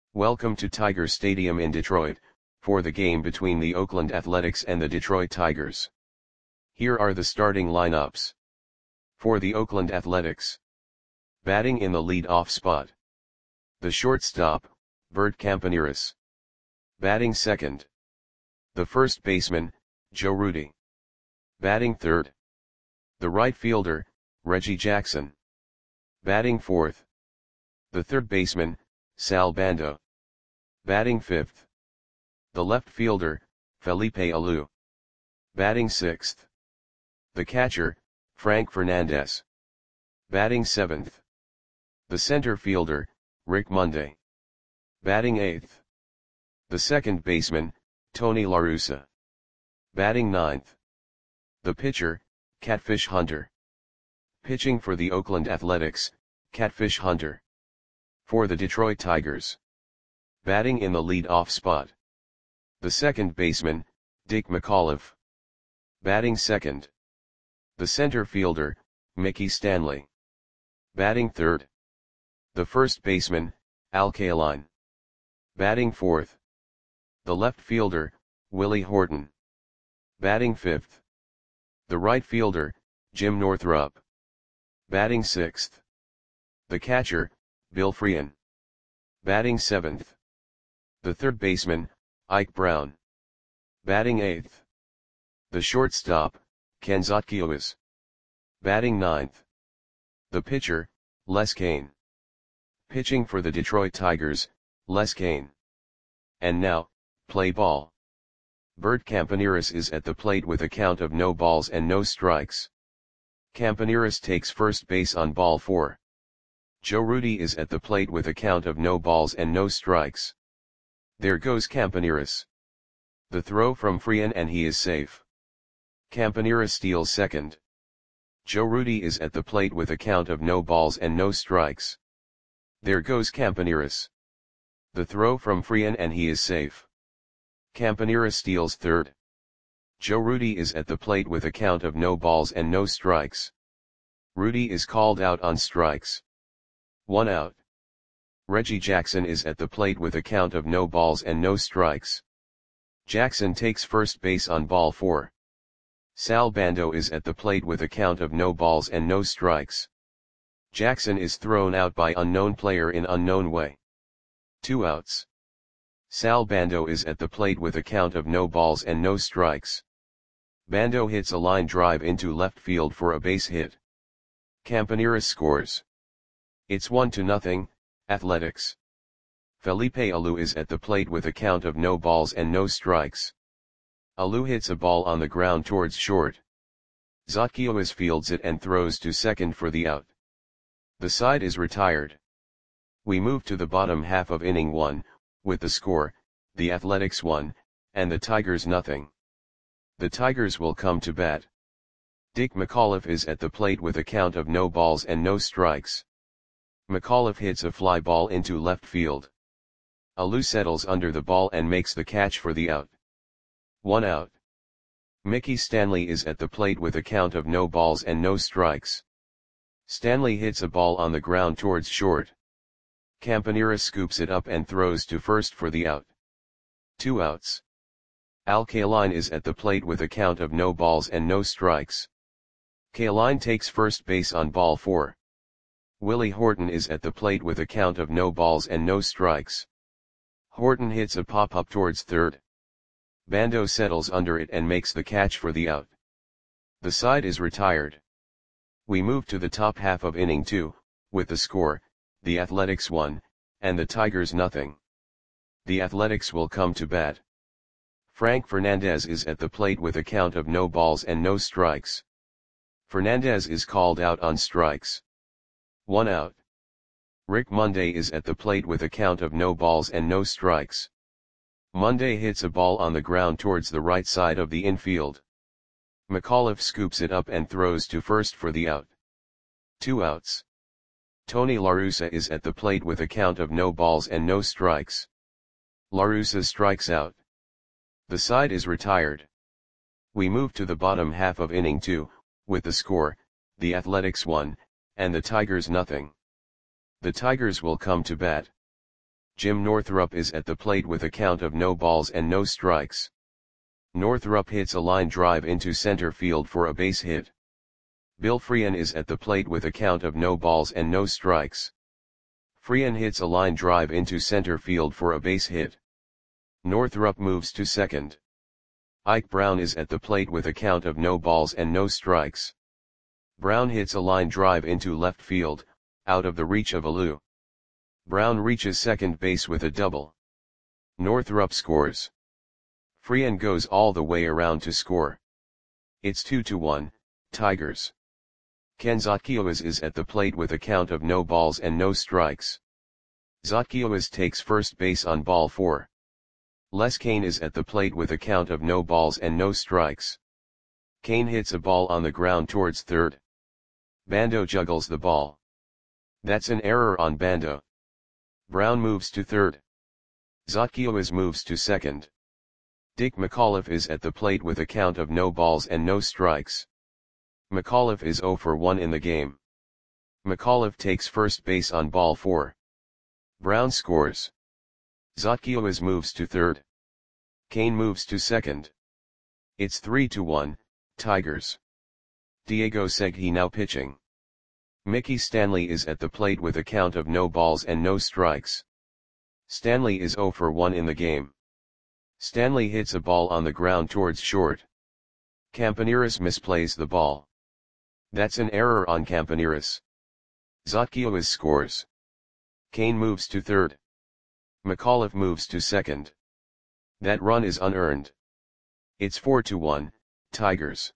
Welcome to Tiger Stadium in Detroit, for the game between the Oakland Athletics and the Detroit Tigers. Here are the starting lineups. For the Oakland Athletics. Batting in the lead-off spot. The shortstop, Bert Campaneris. Batting second. The first baseman, Joe Rudi. Batting third. The right fielder, Reggie Jackson. Batting fourth. The third baseman, Sal Bando. Batting fifth. The left fielder, Felipe Alou. Batting sixth. The catcher, Frank Fernandez. Batting seventh. The center fielder, Rick Monday. Batting eighth. The second baseman, Tony La Russa. Batting ninth. The pitcher, Catfish Hunter. Pitching for the Oakland Athletics, Catfish Hunter. For the Detroit Tigers. Batting in the lead-off spot. The second baseman, Dick McAuliffe. Batting second. The center fielder, Mickey Stanley. Batting third. The first baseman, Al Kaline. Batting fourth. The left fielder, Willie Horton. Batting fifth. The right fielder, Jim Northrup. Batting sixth. The catcher, Bill Freehan. Batting seventh. The third baseman, Ike Brown. Batting eighth. The shortstop, Ken Zotkiewicz. Batting ninth. The pitcher, Les Cain. Pitching for the Detroit Tigers, Les Cain. And now, play ball. Bert Campaneris is at the plate with a count of no balls and no strikes. Campaneris takes first base on ball 4. Joe Rudi is at the plate with a count of no balls and no strikes. There goes Campaneris. The throw from Freehan and he is safe. Campaneris steals second. Joe Rudi is at the plate with a count of no balls and no strikes. There goes Campaneris. The throw from Freehan and he is safe. Campaneris steals third. Joe Rudi is at the plate with a count of no balls and no strikes. Rudi is called out on strikes. 1 out. Reggie Jackson is at the plate with a count of no balls and no strikes. Jackson takes first base on ball 4. Sal Bando is at the plate with a count of no balls and no strikes. Jackson is thrown out by unknown player in unknown way. 2 outs. Sal Bando is at the plate with a count of no balls and no strikes. Bando hits a line drive into left field for a base hit. Campaneris scores. It's 1-0, Athletics. Felipe Alou is at the plate with a count of no balls and no strikes. Alou hits a ball on the ground towards short. Zotkiewicz fields it and throws to second for the out. The side is retired. We move to the bottom half of inning 1, with the score, the Athletics 1, and the Tigers 0. The Tigers will come to bat. Dick McAuliffe is at the plate with a count of no balls and no strikes. McAuliffe hits a fly ball into left field. Alou settles under the ball and makes the catch for the out. 1 out. Mickey Stanley is at the plate with a count of no balls and no strikes. Stanley hits a ball on the ground towards short. Campaneris scoops it up and throws to first for the out. 2 outs. Al Kaline is at the plate with a count of no balls and no strikes. Kaline takes first base on ball 4. Willie Horton is at the plate with a count of no balls and no strikes. Horton hits a pop-up towards third. Bando settles under it and makes the catch for the out. The side is retired. We move to the top half of inning 2, with the score, the Athletics 1, and the Tigers 0. The Athletics will come to bat. Frank Fernandez is at the plate with a count of no balls and no strikes. Fernandez is called out on strikes. 1 out. Rick Monday is at the plate with a count of no balls and no strikes. Monday hits a ball on the ground towards the right side of the infield. McAuliffe scoops it up and throws to first for the out. 2 outs. Tony La Russa is at the plate with a count of no balls and no strikes. La Russa strikes out. The side is retired. We move to the bottom half of inning 2, with the score, the Athletics 1, and the Tigers 0. The Tigers will come to bat. Jim Northrup is at the plate with a count of no balls and no strikes. Northrup hits a line drive into center field for a base hit. Bill Freehan is at the plate with a count of no balls and no strikes. Freehan hits a line drive into center field for a base hit. Northrup moves to second. Ike Brown is at the plate with a count of no balls and no strikes. Brown hits a line drive into left field, out of the reach of Alou. Brown reaches second base with a double. Northrup scores. Freehan goes all the way around to score. It's 2-1, Tigers. Ken Zotkiewicz is at the plate with a count of no balls and no strikes. Zotkiewicz takes first base on ball 4. Les Kane is at the plate with a count of no balls and no strikes. Kane hits a ball on the ground towards third. Bando juggles the ball. That's an error on Bando. Brown moves to third. Zotkiewicz moves to second. Dick McAuliffe is at the plate with a count of no balls and no strikes. McAuliffe is 0 for 1 in the game. McAuliffe takes first base on ball 4. Brown scores. Zotkiewicz moves to third. Kane moves to second. It's 3-1, Tigers. Diego Segui now pitching. Mickey Stanley is at the plate with a count of no balls and no strikes. Stanley is 0 for 1 in the game. Stanley hits a ball on the ground towards short. Campaneris misplays the ball. That's an error on Campaneris. Zotkiewicz scores. Kane moves to third. McAuliffe moves to second. That run is unearned. It's 4-1, Tigers.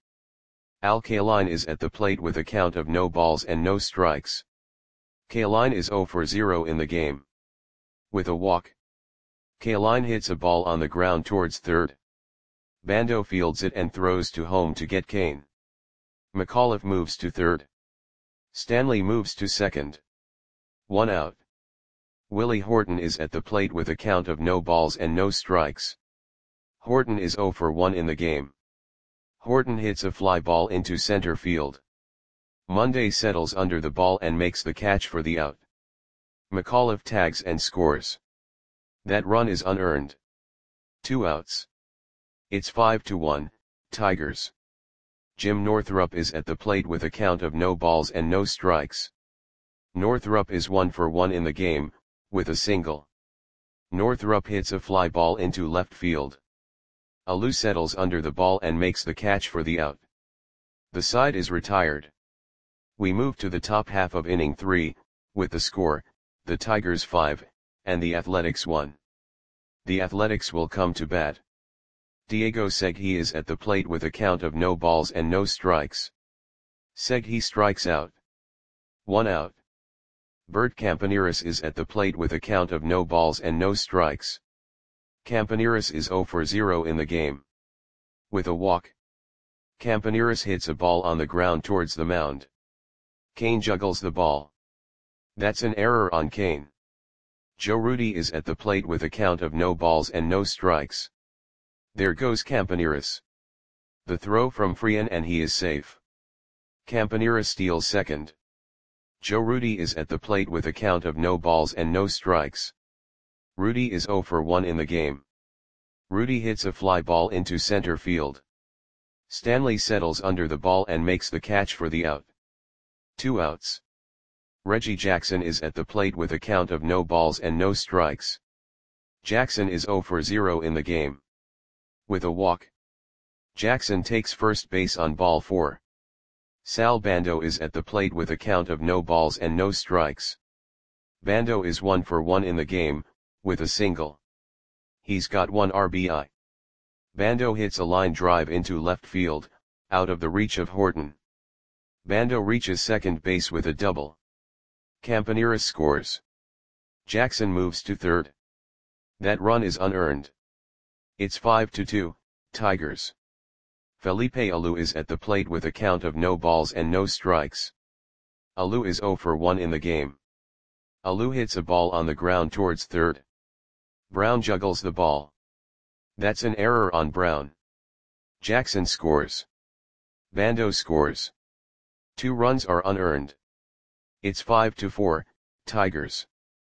Al Kaline is at the plate with a count of no balls and no strikes. Kaline is 0 for 0 in the game. With a walk. Kaline hits a ball on the ground towards third. Bando fields it and throws to home to get Kane. McAuliffe moves to third. Stanley moves to second. 1 out. Willie Horton is at the plate with a count of no balls and no strikes. Horton is 0 for 1 in the game. Horton hits a fly ball into center field. Monday settles under the ball and makes the catch for the out. McAuliffe tags and scores. That run is unearned. 2 outs. It's 5-1, Tigers. Jim Northrup is at the plate with a count of no balls and no strikes. Northrup is 1 for 1 in the game, with a single. Northrup hits a fly ball into left field. Alou settles under the ball and makes the catch for the out. The side is retired. We move to the top half of inning 3, with the score, the Tigers 5, and the Athletics 1. The Athletics will come to bat. Diego Segui is at the plate with a count of no balls and no strikes. Segui strikes out. 1 out. Bert Campaneris is at the plate with a count of no balls and no strikes. Campaneris is 0 for 0 in the game. With a walk. Campaneris hits a ball on the ground towards the mound. Kane juggles the ball. That's an error on Kane. Joe Rudi is at the plate with a count of no balls and no strikes. There goes Campaneris. The throw from Freehan and he is safe. Campaneris steals second. Joe Rudi is at the plate with a count of no balls and no strikes. Rudi is 0 for 1 in the game. Rudi hits a fly ball into center field. Stanley settles under the ball and makes the catch for the out. 2 outs. Reggie Jackson is at the plate with a count of no balls and no strikes. Jackson is 0 for 0 in the game. With a walk. Jackson takes first base on ball 4. Sal Bando is at the plate with a count of no balls and no strikes. Bando is 1 for 1 in the game, with a single. He's got 1 RBI. Bando hits a line drive into left field, out of the reach of Horton. Bando reaches second base with a double. Campaneris scores. Jackson moves to third. That run is unearned. It's 5-2, Tigers. Felipe Alou is at the plate with a count of no balls and no strikes. Alou is 0 for 1 in the game. Alou hits a ball on the ground towards third. Brown juggles the ball. That's an error on Brown. Jackson scores. Bando scores. 2 runs are unearned. It's 5-4, Tigers.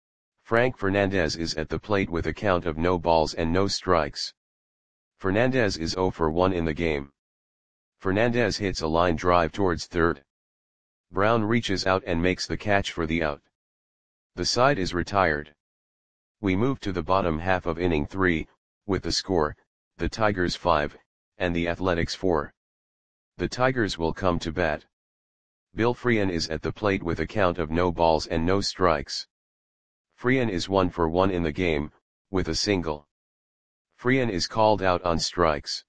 Frank Fernandez is at the plate with a count of no balls and no strikes. Fernandez is 0 for 1 in the game. Fernandez hits a line drive towards third. Brown reaches out and makes the catch for the out. The side is retired. We move to the bottom half of inning 3, with the score, the Tigers 5, and the Athletics 4. The Tigers will come to bat. Bill Freehan is at the plate with a count of no balls and no strikes. Freehan is 1 for 1 in the game, with a single. Freehan is called out on strikes.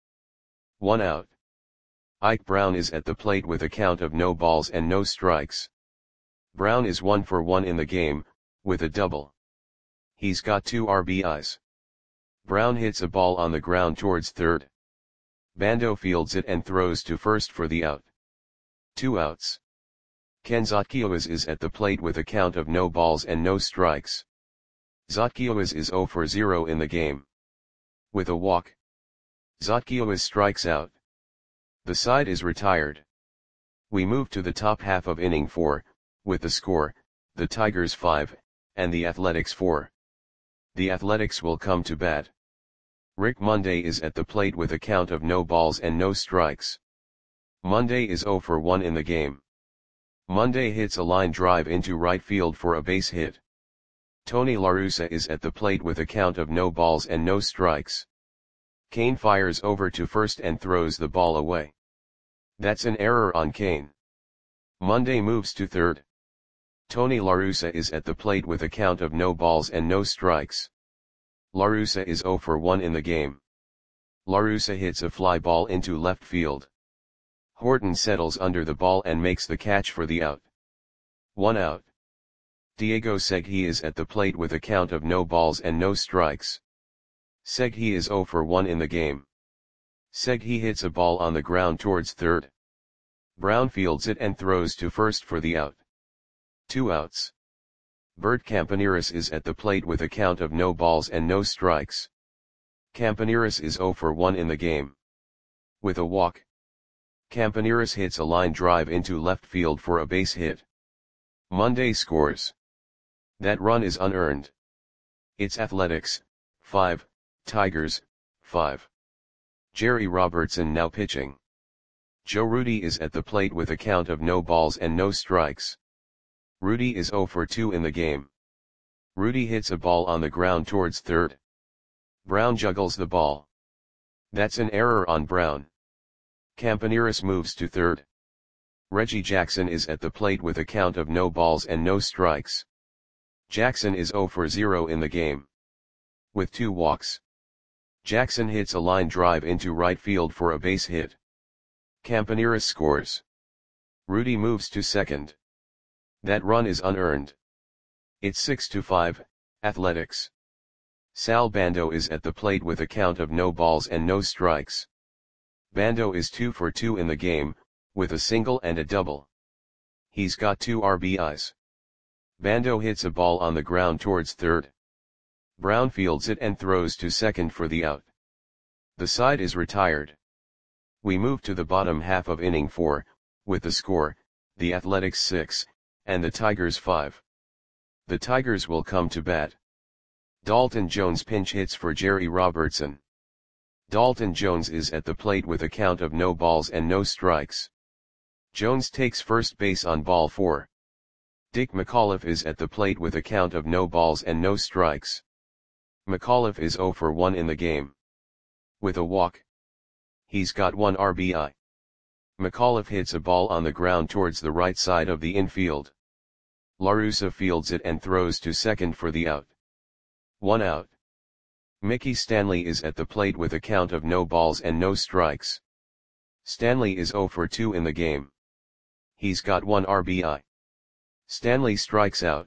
1 out. Ike Brown is at the plate with a count of no balls and no strikes. Brown is 1 for 1 in the game, with a double. He's got 2 RBIs. Brown hits a ball on the ground towards third. Bando fields it and throws to first for the out. 2 outs. Ken Zotkiewicz is at the plate with a count of no balls and no strikes. Zotkiewicz is 0 for 0 in the game. With a walk. Zotkiewicz strikes out. The side is retired. We move to the top half of inning 4, with the score, the Tigers 5, and the Athletics 4. The Athletics will come to bat. Rick Monday is at the plate with a count of no balls and no strikes. Monday is 0 for 1 in the game. Monday hits a line drive into right field for a base hit. Tony La Russa is at the plate with a count of no balls and no strikes. Kane fires over to first and throws the ball away. That's an error on Kane. Monday moves to third. Tony La Russa is at the plate with a count of no balls and no strikes. La Russa is 0 for 1 in the game. La Russa hits a fly ball into left field. Horton settles under the ball and makes the catch for the out. 1 out. Diego Segui is at the plate with a count of no balls and no strikes. Segui is 0 for 1 in the game. Segui hits a ball on the ground towards third. Brown fields it and throws to first for the out. 2 outs. Bert Campaneris is at the plate with a count of no balls and no strikes. Campaneris is 0 for 1 in the game. With a walk. Campaneris hits a line drive into left field for a base hit. Monday scores. That run is unearned. It's Athletics, 5, Tigers, 5. Jerry Robertson now pitching. Joe Rudi is at the plate with a count of no balls and no strikes. Rudi is 0 for 2 in the game. Rudi hits a ball on the ground towards third. Brown juggles the ball. That's an error on Brown. Campaneris moves to third. Reggie Jackson is at the plate with a count of no balls and no strikes. Jackson is 0 for 0 in the game. With 2 walks. Jackson hits a line drive into right field for a base hit. Campaneris scores. Rudi moves to second. That run is unearned. It's 6-5, Athletics. Sal Bando is at the plate with a count of no balls and no strikes. Bando is 2 for 2 in the game, with a single and a double. He's got 2 RBIs. Bando hits a ball on the ground towards third. Brown fields it and throws to second for the out. The side is retired. We move to the bottom half of inning 4, with the score, the Athletics 6, and the Tigers 5. The Tigers will come to bat. Dalton Jones pinch hits for Jerry Robertson. Dalton Jones is at the plate with a count of no balls and no strikes. Jones takes first base on ball 4. Dick McAuliffe is at the plate with a count of no balls and no strikes. McAuliffe is 0 for 1 in the game. With a walk. He's got 1 RBI. McAuliffe hits a ball on the ground towards the right side of the infield. La Russa fields it and throws to second for the out. 1 out. Mickey Stanley is at the plate with a count of no balls and no strikes. Stanley is 0 for 2 in the game. He's got 1 RBI. Stanley strikes out.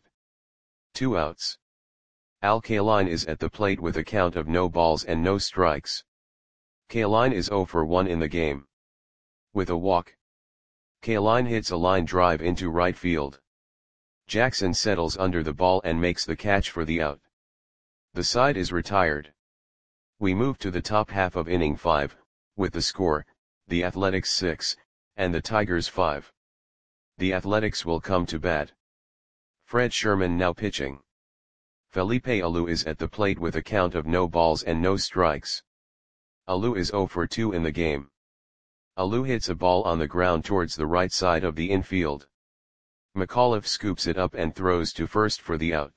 2 outs. Al Kaline is at the plate with a count of no balls and no strikes. Kaline is 0 for 1 in the game. With a walk. Kaline hits a line drive into right field. Jackson settles under the ball and makes the catch for the out. The side is retired. We move to the top half of inning 5, with the score, the Athletics 6, and the Tigers 5. The Athletics will come to bat. Fred Sherman now pitching. Felipe Alou is at the plate with a count of no balls and no strikes. Alou is 0 for 2 in the game. Alou hits a ball on the ground towards the right side of the infield. McAuliffe scoops it up and throws to first for the out.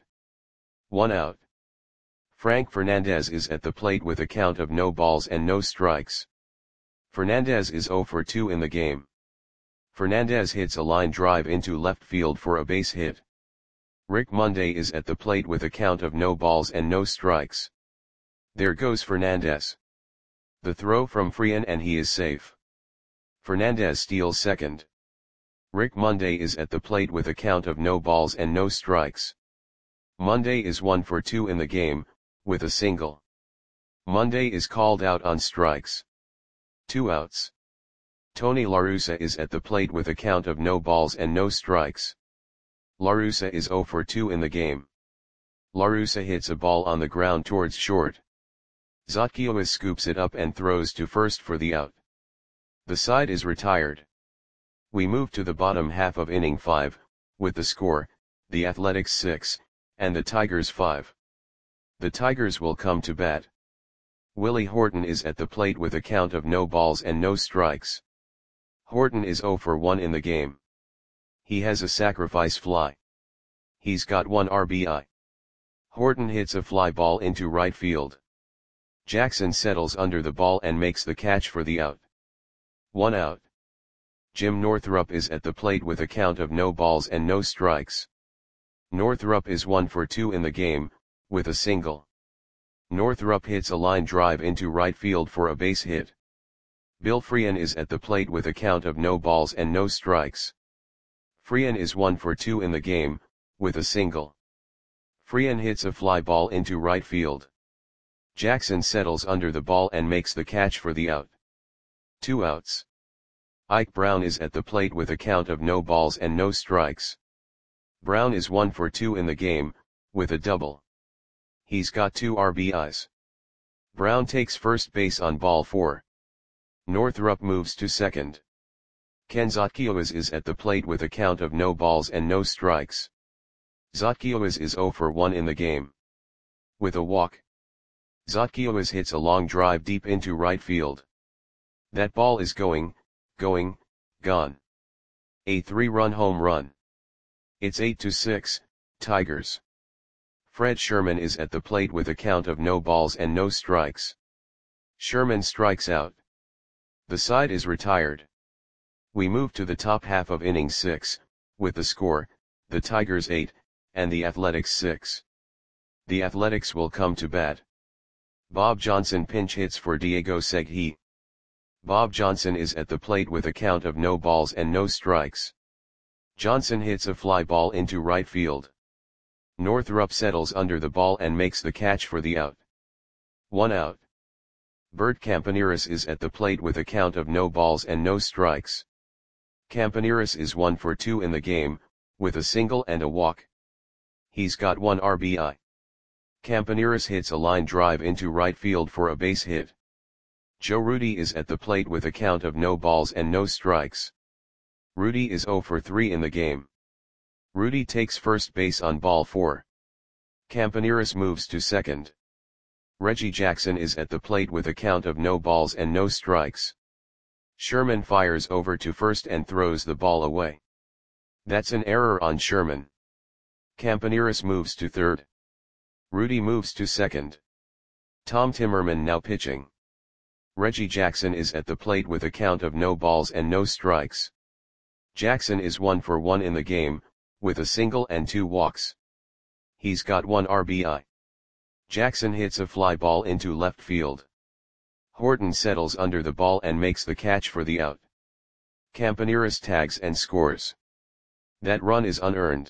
1 out. Frank Fernandez is at the plate with a count of no balls and no strikes. Fernandez is 0 for 2 in the game. Fernandez hits a line drive into left field for a base hit. Rick Monday is at the plate with a count of no balls and no strikes. There goes Fernandez. The throw from Freehan and he is safe. Fernandez steals second. Rick Monday is at the plate with a count of no balls and no strikes. Monday is 1 for 2 in the game, with a single. Monday is called out on strikes. 2 outs. Tony La Russa is at the plate with a count of no balls and no strikes. La Russa is 0 for 2 in the game. La Russa hits a ball on the ground towards short. Zotkiewicz scoops it up and throws to first for the out. The side is retired. We move to the bottom half of inning 5, with the score, the Athletics 6, and the Tigers 5. The Tigers will come to bat. Willie Horton is at the plate with a count of no balls and no strikes. Horton is 0 for 1 in the game. He has a sacrifice fly. He's got 1 RBI. Horton hits a fly ball into right field. Jackson settles under the ball and makes the catch for the out. 1 out. Jim Northrup is at the plate with a count of no balls and no strikes. Northrup is 1 for 2 in the game, with a single. Northrup hits a line drive into right field for a base hit. Bill Freehan is at the plate with a count of no balls and no strikes. Freehan is 1 for 2 in the game, with a single. Freehan hits a fly ball into right field. Jackson settles under the ball and makes the catch for the out. 2 outs. Ike Brown is at the plate with a count of no balls and no strikes. Brown is 1 for 2 in the game, with a double. He's got 2 RBIs. Brown takes first base on ball 4. Northrup moves to second. Ken Zotkiewicz is at the plate with a count of no balls and no strikes. Zotkiewicz is 0 for 1 in the game. With a walk. Zotkiewicz hits a long drive deep into right field. That ball is gone. A 3-run home run. It's 8-6, Tigers. Fred Sherman is at the plate with a count of no balls and no strikes. Sherman strikes out. The side is retired. We move to the top half of inning 6, with the score, the Tigers 8, and the Athletics 6. The Athletics will come to bat. Bob Johnson pinch hits for Diego Segui. Bob Johnson is at the plate with a count of no balls and no strikes. Johnson hits a fly ball into right field. Northrup settles under the ball and makes the catch for the out. 1 out. Bert Campaneris is at the plate with a count of no balls and no strikes. Campaneris is 1 for 2 in the game, with a single and a walk. He's got 1 RBI. Campaneris hits a line drive into right field for a base hit. Joe Rudi is at the plate with a count of no balls and no strikes. Rudi is 0 for 3 in the game. Rudi takes first base on ball 4. Campaneris moves to second. Reggie Jackson is at the plate with a count of no balls and no strikes. Sherman fires over to first and throws the ball away. That's an error on Sherman. Campaneris moves to third. Rudi moves to second. Tom Timmerman now pitching. Reggie Jackson is at the plate with a count of no balls and no strikes. Jackson is 1 for 1 in the game, with a single and 2 walks. He's got 1 RBI. Jackson hits a fly ball into left field. Horton settles under the ball and makes the catch for the out. Campaneris tags and scores. That run is unearned.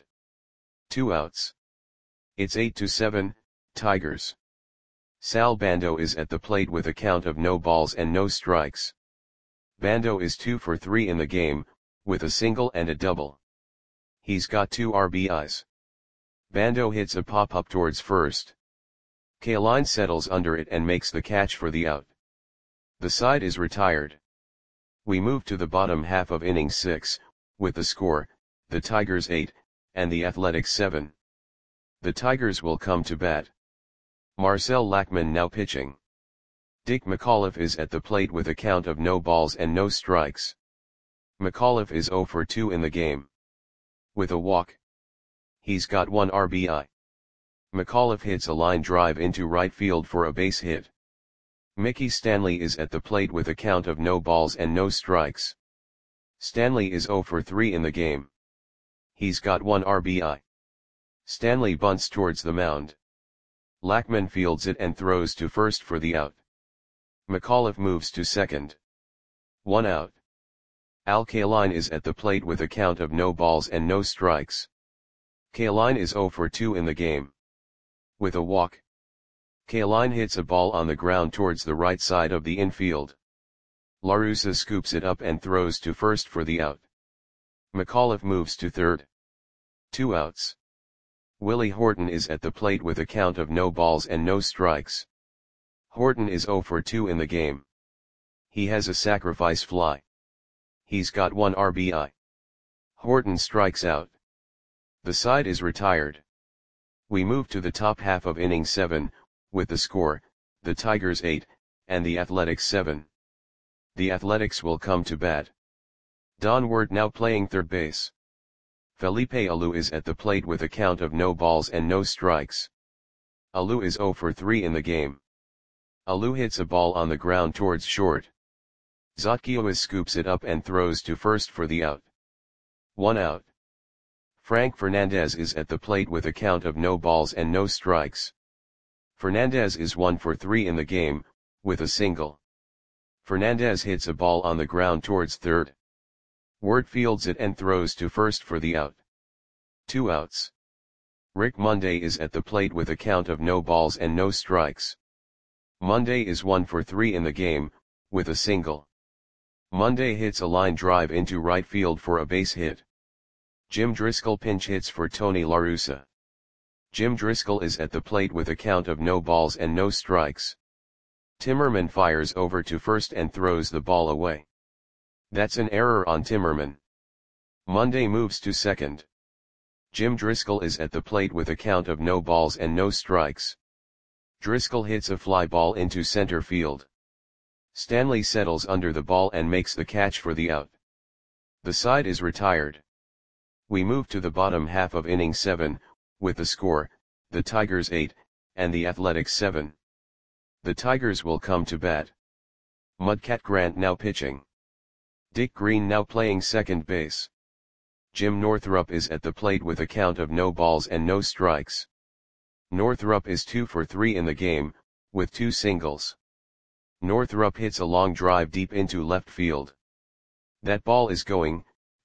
2 outs. It's 8-7, Tigers. Sal Bando is at the plate with a count of no balls and no strikes. Bando is 2 for 3 in the game, with a single and a double. He's got 2 RBIs. Bando hits a pop-up towards first. Kaline settles under it and makes the catch for the out. The side is retired. We move to the bottom half of inning 6, with the score, the Tigers 8, and the Athletics 7. The Tigers will come to bat. Marcel Lackman now pitching. Dick McAuliffe is at the plate with a count of no balls and no strikes. McAuliffe is 0 for 2 in the game. With a walk. He's got 1 RBI. McAuliffe hits a line drive into right field for a base hit. Mickey Stanley is at the plate with a count of no balls and no strikes. Stanley is 0 for 3 in the game. He's got 1 RBI. Stanley bunts towards the mound. Lackman fields it and throws to first for the out. McAuliffe moves to second. 1 out. Al Kaline is at the plate with a count of no balls and no strikes. Kaline is 0 for 2 in the game. With a walk. Kaline hits a ball on the ground towards the right side of the infield. La Russa scoops it up and throws to first for the out. McAuliffe moves to third. 2 outs. Willie Horton is at the plate with a count of no balls and no strikes. Horton is 0 for 2 in the game. He has a sacrifice fly. He's got 1 RBI. Horton strikes out. The side is retired. We move to the top half of inning 7, with the score, the Tigers 8, and the Athletics 7. The Athletics will come to bat. Don Wert now playing third base. Felipe Alou is at the plate with a count of no balls and no strikes. Alou is 0 for 3 in the game. Alou hits a ball on the ground towards short. Zotkiewicz scoops it up and throws to first for the out. 1 out. Frank Fernandez is at the plate with a count of no balls and no strikes. Fernandez is 1 for 3 in the game, with a single. Fernandez hits a ball on the ground towards third. Wert fields it and throws to first for the out. 2 outs. Rick Monday is at the plate with a count of no balls and no strikes. Monday is 1 for 3 in the game, with a single. Monday hits a line drive into right field for a base hit. Jim Driscoll pinch hits for Tony La Russa. Jim Driscoll is at the plate with a count of no balls and no strikes. Timmerman fires over to first and throws the ball away. That's an error on Timmerman. Monday moves to second. Jim Driscoll is at the plate with a count of no balls and no strikes. Driscoll hits a fly ball into center field. Stanley settles under the ball and makes the catch for the out. The side is retired. We move to the bottom half of inning 7, with the score, the Tigers 8, and the Athletics 7. The Tigers will come to bat. Mudcat Grant now pitching. Dick Green now playing second base. Jim Northrup is at the plate with a count of no balls and no strikes. Northrup is 2 for 3 in the game, with 2 singles. Northrup hits a long drive deep into left field. That ball is going,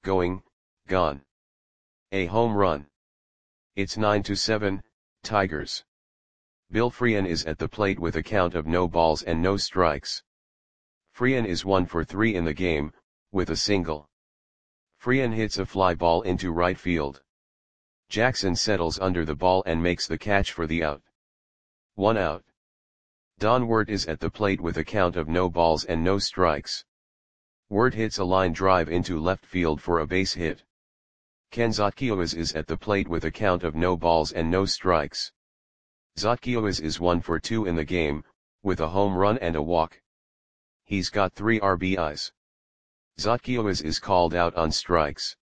gone. A home run. It's 9-7, Tigers. Bill Freehan is at the plate with a count of no balls and no strikes. Freehan is 1 for 3 in the game, with a single. Freehan hits a fly ball into right field. Jackson settles under the ball and makes the catch for the out. 1 out. Don Wert is at the plate with a count of no balls and no strikes. Wert hits a line drive into left field for a base hit. Ken Zotkiewicz is at the plate with a count of no balls and no strikes. Zotkiewicz is 1 for 2 in the game, with a home run and a walk. He's got 3 RBIs. Zotkiewicz is called out on strikes.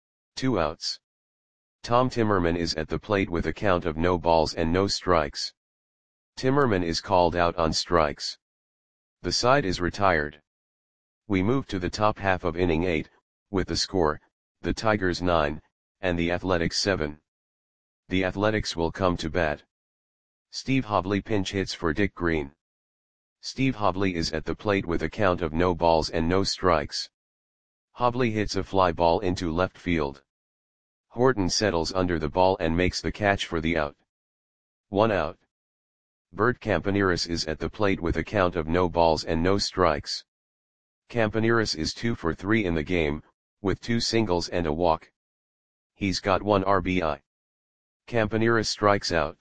2 outs. Tom Timmerman is at the plate with a count of no balls and no strikes. Timmerman is called out on strikes. The side is retired. We move to the top half of inning 8, with the score, the Tigers 9, and the Athletics 7. The Athletics will come to bat. Steve Hobley pinch hits for Dick Green. Steve Hobley is at the plate with a count of no balls and no strikes. Hobley hits a fly ball into left field. Horton settles under the ball and makes the catch for the out. 1 out. Bert Campaneris is at the plate with a count of no balls and no strikes. Campaneris is 2 for 3 in the game, with 2 singles and a walk. He's got 1 RBI. Campaneris strikes out.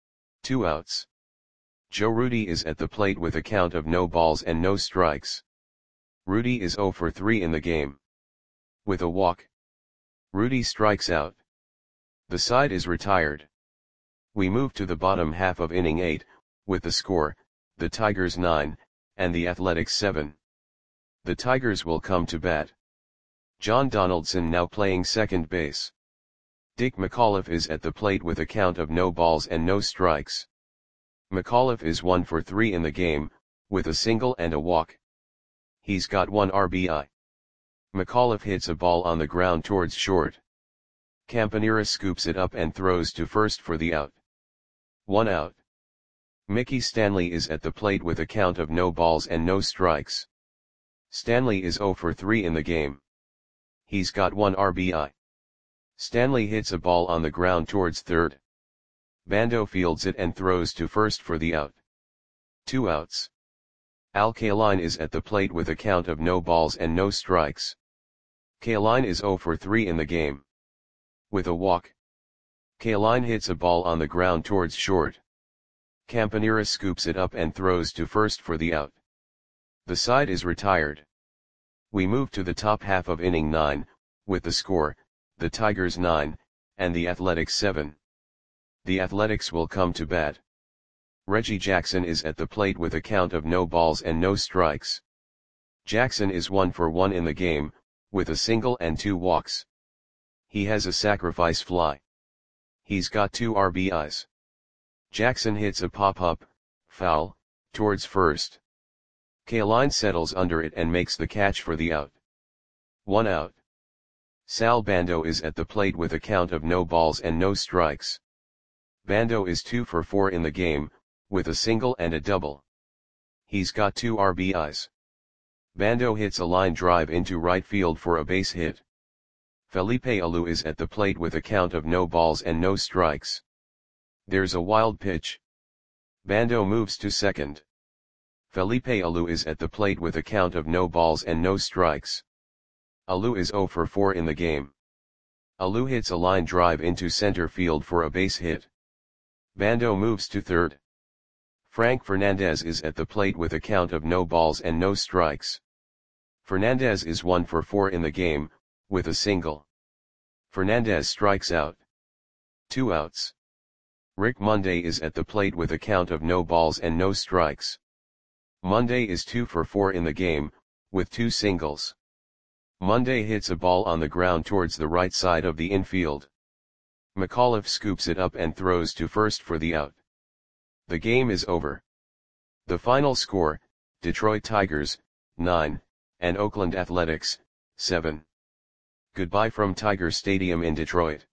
2 outs. Joe Rudi is at the plate with a count of no balls and no strikes. Rudi is 0 for 3 in the game. With a walk. Rudi strikes out. The side is retired. We move to the bottom half of inning 8, with the score, the Tigers 9, and the Athletics 7. The Tigers will come to bat. John Donaldson now playing second base. Dick McAuliffe is at the plate with a count of no balls and no strikes. McAuliffe is 1 for 3 in the game, with a single and a walk. He's got 1 RBI. McAuliffe hits a ball on the ground towards short. Campanera scoops it up and throws to first for the out. 1 out. Mickey Stanley is at the plate with a count of no balls and no strikes. Stanley is 0 for 3 in the game. He's got 1 RBI. Stanley hits a ball on the ground towards third. Bando fields it and throws to first for the out. 2 outs. Al Kaline is at the plate with a count of no balls and no strikes. Kaline is 0 for 3 in the game. With a walk. Kaline hits a ball on the ground towards short. Campanera scoops it up and throws to first for the out. The side is retired. We move to the top half of inning 9, with the score, the Tigers 9, and the Athletics 7. The Athletics will come to bat. Reggie Jackson is at the plate with a count of no balls and no strikes. Jackson is 1 for 1 in the game, with a single and 2 walks. He has a sacrifice fly. He's got 2 RBIs. Jackson hits a pop-up, foul, towards first. Kaline settles under it and makes the catch for the out. 1 out. Sal Bando is at the plate with a count of no balls and no strikes. Bando is 2 for 4 in the game, with a single and a double. He's got 2 RBIs. Bando hits a line drive into right field for a base hit. Felipe Alou is at the plate with a count of no balls and no strikes. There's a wild pitch. Bando moves to second. Felipe Alou is at the plate with a count of no balls and no strikes. Alou is 0 for 4 in the game. Alou hits a line drive into center field for a base hit. Bando moves to third. Frank Fernandez is at the plate with a count of no balls and no strikes. Fernandez is 1 for 4 in the game, with a single. Fernandez strikes out. 2 outs. Rick Monday is at the plate with a count of no balls and no strikes. Monday is 2 for 4 in the game, with 2 singles. Monday hits a ball on the ground towards the right side of the infield. McAuliffe scoops it up and throws to first for the out. The game is over. The final score, Detroit Tigers, 9, and Oakland Athletics, 7. Goodbye from Tiger Stadium in Detroit.